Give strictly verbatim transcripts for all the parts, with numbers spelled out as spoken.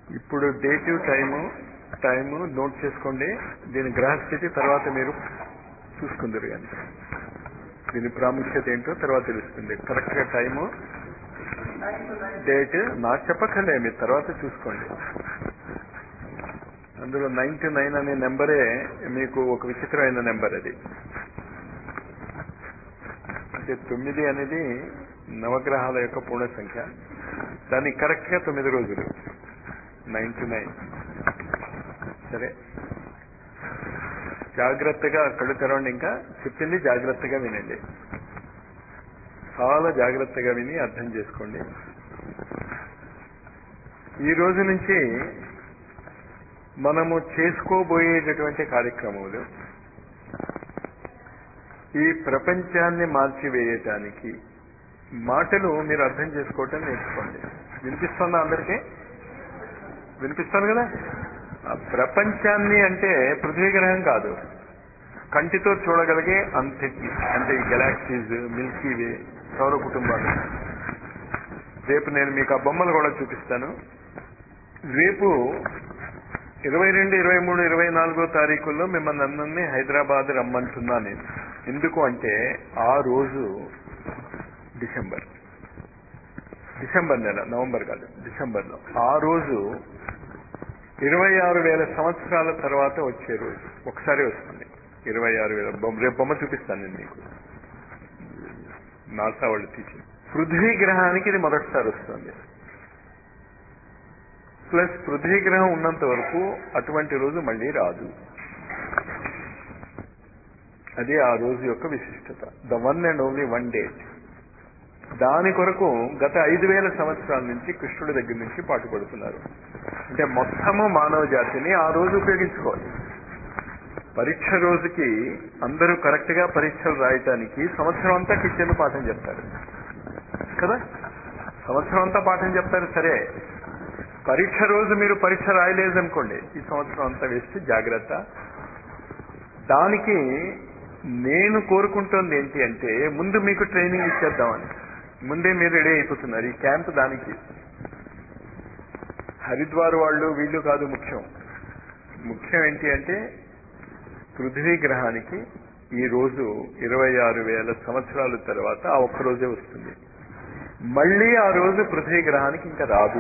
ఇప్పుడు date time time note చేసుకోండి. దీని గ్రహస్థితి తర్వాత మీరు చూసుకుందరు కానీ దీని ప్రాముఖ్యత ఏంటో తర్వాత తెలుస్తుంది. కరెక్ట్గా టైము డేట్ నాకు చెప్పక్కర్లే, మీరు తర్వాత చూసుకోండి. అందులో నైన్ టు నైన్ అనే నెంబరే మీకు ఒక విచిత్రమైన నెంబర్. అది అంటే తొమ్మిది అనేది నవగ్రహాల యొక్క పూర్ణ సంఖ్య. దానికి కరెక్ట్ గా తొమ్మిది రోజులు, నైన్ టు నైన్. సరే, జాగ్రత్తగా కళ్ళు తెరవండి. ఇంకా చెప్పింది జాగ్రత్తగా వినండి, చాలా జాగ్రత్తగా విని అర్థం చేసుకోండి. ఈ రోజు నుంచి మనము చేసుకోబోయేటటువంటి కార్యక్రమాలు ఈ ప్రపంచాన్ని మార్చివేయటానికి మాటలు మీరు అర్థం చేసుకోవటం నేర్చుకోండి. వినిపిస్తుందా అందరికీ? వినిపిస్తాను కదా. ప్రపంచాన్ని అంటే పృథ్వీ గ్రహం కాదు, కంటితో చూడగలిగే అంతటి, అంటే ఈ గెలాక్సీస్, మిల్కీ వే, సౌర కుటుంబాలు. రేపు నేను మీకు ఆ బొమ్మలు కూడా చూపిస్తాను. రేపు ఇరవై రెండు ఇరవై మూడు ఇరవై నాలుగో తారీఖుల్లో మిమ్మల్ని అందరినీ హైదరాబాద్ రమ్మంటున్నా నేను. ఎందుకు అంటే ఆ రోజు డిసెంబర్ డిసెంబర్ నెల, నవంబర్ కాదు, డిసెంబర్లో ఆ రోజు ఇరవై ఆరు వేల సంవత్సరాల తర్వాత వచ్చే రోజు ఒకసారి వస్తుంది. ఇరవై ఆరు వేల బొమ్మ రేపు బొమ్మ చూపిస్తాను నేను మీకు, నాసా వాళ్ళు తీసి. పృథ్వీ గ్రహానికి ఇది మొదటిసారి వస్తుంది. ప్లస్ పృథ్వీ గ్రహం ఉన్నంత వరకు అటువంటి రోజు మళ్ళీ రాదు. అది ఆ రోజు యొక్క విశిష్టత. The one and only one date. దాని కొరకు గత ఐదు వేల సంవత్సరాల నుంచి కృష్ణుడి దగ్గర నుంచి పాటుపడుతున్నారు. అంటే మొత్తము మానవ జాతిని ఆ రోజు ఉపయోగించుకోవాలి. పరీక్ష రోజుకి అందరూ కరెక్ట్ గా పరీక్షలు రాయటానికి సంవత్సరం అంతా కిచెన్ పాఠం చెప్తారు కదా. సంవత్సరం అంతా పాఠం చెప్తారు. సరే, పరీక్ష రోజు మీరు పరీక్ష రాయలేదనుకోండి, ఈ సంవత్సరం అంతా వేస్ట్. జాగ్రత్త. దానికి నేను కోరుకుంటోంది ఏంటి అంటే ముందు మీకు ట్రైనింగ్ ఇచ్చేద్దామని. ముందే మీరు రెడీ అయిపోతున్నారు. ఈ క్యాంప్ దానికి. హరిద్వార్ వాళ్ళు వీళ్ళు కాదు ముఖ్యం. ముఖ్యం ఏంటి అంటే పృథ్వీ గ్రహానికి ఈ రోజు ఇరవై ఆరు వేల సంవత్సరాల తర్వాత ఆ ఒక్క రోజే వస్తుంది. మళ్ళీ ఆ రోజు పృథ్వీ గ్రహానికి ఇంకా రాదు.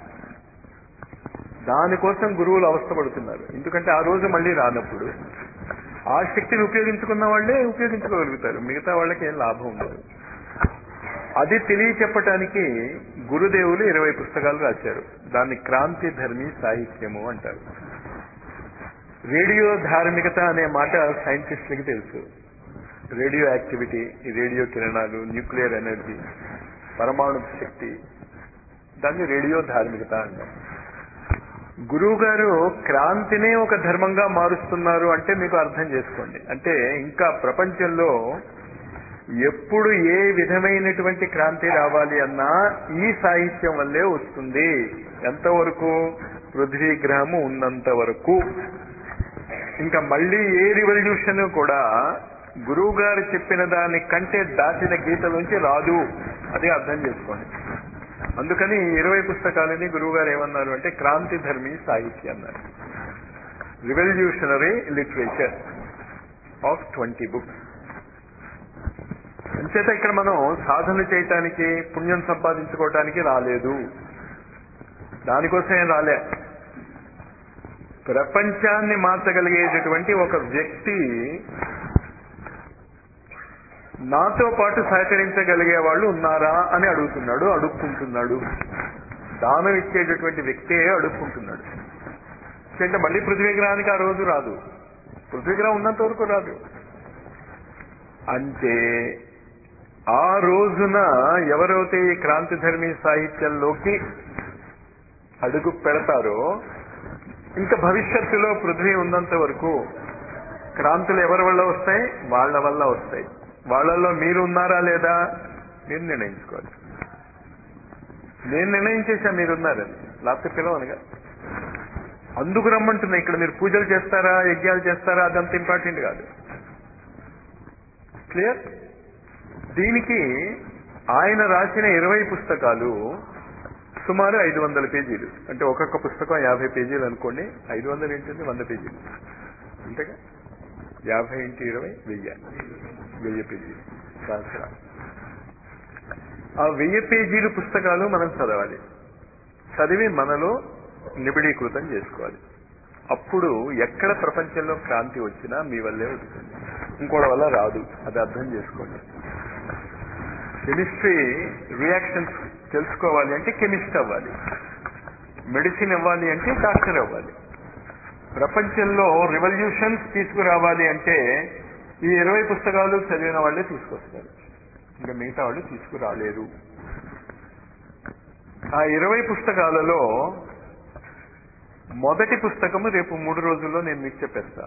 దానికోసం గురువులు అవస్థపడుతున్నారు. ఎందుకంటే ఆ రోజు మళ్ళీ రానప్పుడు ఆ శక్తిని ఉపయోగించుకున్న వాళ్ళే ఉపయోగించుకోగలుగుతారు, మిగతా వాళ్ళకి ఏం లాభం ఉండదు. అది తెలియచెప్పటానికి గురుదేవులు ఇరవై పుస్తకాలు రాశారు. దాన్ని క్రాంతి ధర్మి సాహిత్యము అంటారు. రేడియో ధార్మికత అనే మాట సైంటిస్టులకి తెలుసు. రేడియో యాక్టివిటీ, రేడియో కిరణాలు, న్యూక్లియర్ ఎనర్జీ, పరమాణు శక్తి, దాన్ని రేడియో ధార్మికత అంటారు. గురువు గారు క్రాంతినే ఒక ధర్మంగా మారుస్తున్నారు అంటే మీకు అర్థం చేసుకోండి. అంటే ఇంకా ప్రపంచంలో ఎప్పుడు ఏ విధమైనటువంటి క్రాంతి రావాలి అన్నా ఈ సాహిత్యం వల్లే వస్తుంది. ఎంతవరకు? పృథ్వీ గ్రహము ఉన్నంత వరకు. ఇంకా మళ్ళీ ఏ రివల్యూషన్ కూడా గురువు గారు చెప్పిన దాని కంటే దాచిన గీతలోంచి రాదు. అది అర్థం చేసుకోండి. అందుకని ఇరవై పుస్తకాలని గురువు గారు ఏమన్నారు అంటే క్రాంతి ధర్మి సాహిత్యం అన్నారు. Revolutionary literature of twenty books. అంచేత ఇక్కడ మనం సాధన చేయటానికి, పుణ్యం సంపాదించుకోవటానికి రాలేదు. దానికోసం ఏం రాలే. ప్రపంచాన్ని మార్చగలిగేటటువంటి ఒక వ్యక్తి నాతో పాటు సహకరించగలిగే వాళ్ళు ఉన్నారా అని అడుగుతున్నాడు, అడుక్కుంటున్నాడు. దానం ఇచ్చేటటువంటి వ్యక్తే అడుక్కుంటున్నాడు. అంటే మళ్ళీ పృథ్వీ గ్రహానికి ఆ రోజు రాదు. పృథ్వీ గ్రహం ఉన్నంత వరకు రాదు. అంటే ఆ రోజున ఎవరైతే ఈ క్రాంతి ధర్మీ సాహిత్యంలోకి అడుగు పెడతారో ఇంకా భవిష్యత్తులో పృథ్వీ ఉన్నంత వరకు క్రాంతులు ఎవరి వల్ల వస్తాయి? వాళ్ళ వల్ల వస్తాయి. వాళ్ళల్లో మీరు ఉన్నారా లేదా మీరు నిర్ణయించుకోవాలి. నేను నిర్ణయించేసా మీరున్నారని, లేకపోతే పిలవనుగా. అందుకు రమ్మంటున్నా. ఇక్కడ మీరు పూజలు చేస్తారా, యజ్ఞాలు చేస్తారా, అదంత ఇంపార్టెంట్ కాదు. క్లియర్? దీనికి ఆయన రాసిన ఇరవై పుస్తకాలు సుమారు ఐదు వందల పేజీలు, అంటే ఒక్కొక్క పుస్తకం యాభై పేజీలు అనుకోండి. ఐదు వందలు ఏంటంటే వంద పేజీలు అంతేగా. యాభై ఇంటూ ఇరవై వెయ్యి వెయ్యి పేజీలు సంవత్సరం. ఆ వెయ్యి పేజీలు పుస్తకాలు మనం చదవాలి. చదివి మనలో నిబిడీకృతం చేసుకోవాలి. అప్పుడు ఎక్కడ ప్రపంచంలో క్రాంతి వచ్చినా మీ వల్లే వస్తుంది, ఇంకోటి వల్ల రాదు. అది అర్థం చేసుకోండి. కెమిస్ట్రీ రియాక్షన్స్ తెలుసుకోవాలి అంటే కెమిస్ట్ అవ్వాలి. మెడిసిన్ ఇవ్వాలి అంటే డాక్టర్ అవ్వాలి. ప్రపంచంలో రివల్యూషన్స్ తీసుకురావాలి అంటే ఈ ఇరవై పుస్తకాలు చదివిన వాళ్ళే తీసుకొస్తారు, ఇంకా మిగతా వాళ్ళు తీసుకురాలేరు. ఆ ఇరవై పుస్తకాలలో మొదటి పుస్తకము రేపు మూడు రోజుల్లో నేను మీకు చెప్పేస్తా.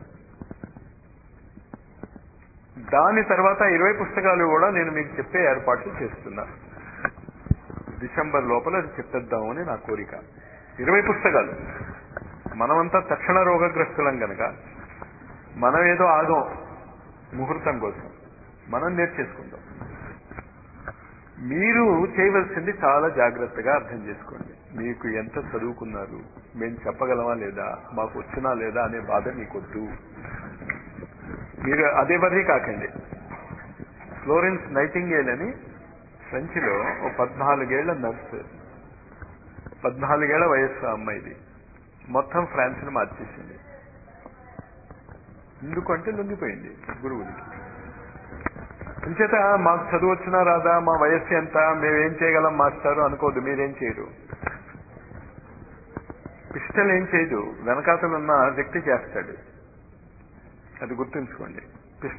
దాని తర్వాత ఇరవై పుస్తకాలు కూడా నేను మీకు చెప్పే ఏర్పాట్లు చేస్తున్నా. డిసెంబర్ లోపల అది చెప్పేద్దామని నా కోరిక. ఇరవై పుస్తకాలు. మనమంతా తక్షణ రోగగ్రస్తులం కనుక మనం ఏదో ఆగం ముహూర్తం కోసం, మనం నేర్చేసుకుందాం. మీరు చేయవలసింది చాలా జాగ్రత్తగా అర్థం చేసుకోండి. మీకు ఎంత చదువుకున్నారు, మేము చెప్పగలమా లేదా, మాకు వచ్చినా లేదా అనే బాధ మీకొద్దు. మీరు అదే బర్రీ కాకండి. ఫ్లోరెన్స్ నైటింగేల్ అని ఫ్రెంచ్లో ఓ పద్నాలుగేళ్ల నర్సు, పద్నాలుగేళ్ల వయస్సు అమ్మాయిది, మొత్తం ఫ్రాన్స్ ని మార్చేసింది. ఎందుకంటే లొంగిపోయింది గురువులకి. అంచేత మాకు చదువు వచ్చినా రాదా, మా వయస్సు ఎంత, మేమేం చేయగలం మాస్టారు అనుకోదు. మీరేం చేయరు. పిస్టల్ ఏం చేయదు, వెనకాతలున్న వ్యక్తి చేస్తాడు. అది గుర్తుంచుకోండి.